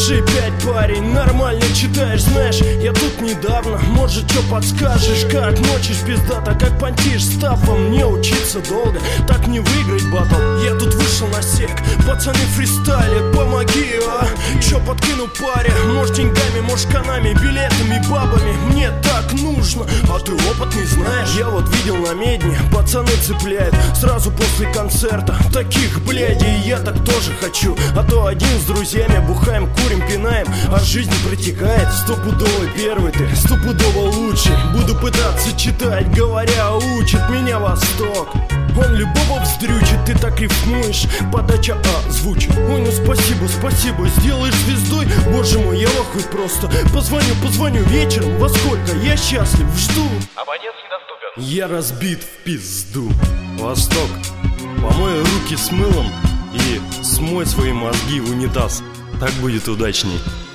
Держи 5, парень, нормально читаешь. Знаешь, я тут недавно, может, чё подскажешь? Как мочишь пиздато, как понтишь стафом. Мне учиться долго, так не выиграть батл. Я тут вышел на сек, пацаны фристайлят, помоги, а? Чё подкину паре, может деньгами, может канами, билетами, бабами. Мне так нужно, а ты опытный знаешь. Я вот видел на медне, пацаны цепляют сразу после концерта. Таких блядей я так тоже хочу. А то один с друзьями бухаем, курим, пинаем, а жизнь протекает. Стопудовый первый ты, стопудово лучший. Буду пытаться читать, говоря, учит меня Восток. Он любого вздрючит, ты так рифмуешь. Подача звучит. Ой, ну спасибо, сделаешь звездой. Боже мой, я лохуй просто. Позвоню вечером, во сколько? Я счастлив, жду. Абонент недоступен. Я разбит в пизду. Восток, помой руки с мылом и смой свои мозги в унитаз. Так будет удачней.